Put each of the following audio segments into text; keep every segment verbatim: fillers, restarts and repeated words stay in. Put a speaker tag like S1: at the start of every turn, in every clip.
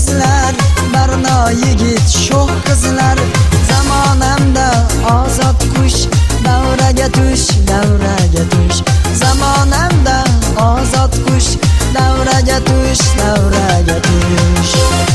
S1: sizlar, Barno yigit sho'x qizlar. Zamonamda ozod qush, davraga tush, davraga tush. Zamonamda ozod qush, davraga tush, davraga tush.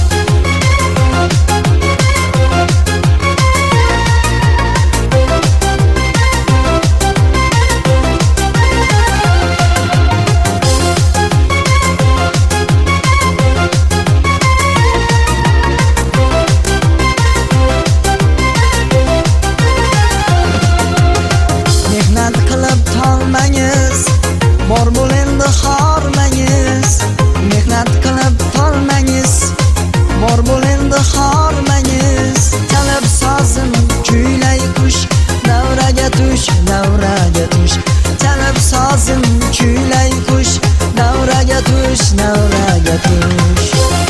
S1: Bor bo'l endi hormangiz, mehnat qilib tolmangiz. Bor bo'l endi hormangiz, chalib sozim kuylay qush, davraga tush, davraga tush. Chalib sozim kuylay qush, davraga tush, davraga tush.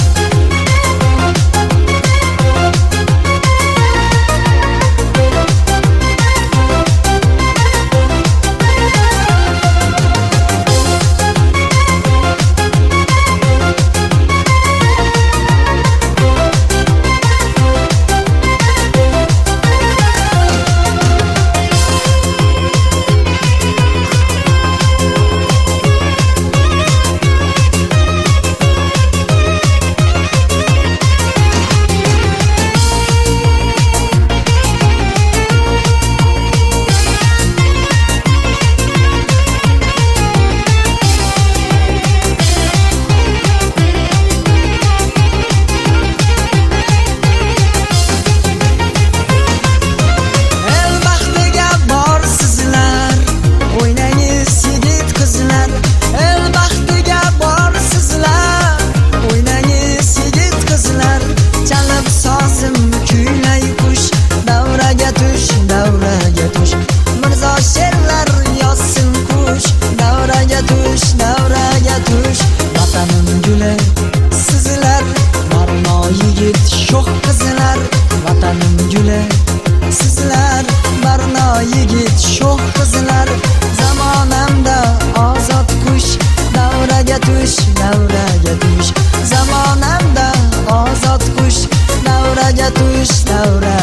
S1: Vatanim guli sizlar, Barno yigit sho'x qizlar. Vatanim guli sizlar, Barno yigit sho'x qizlar. Zamonamda ozod qush, davraga tush, davraga tush. Zamonamda ozod qush, davraga tush, davraga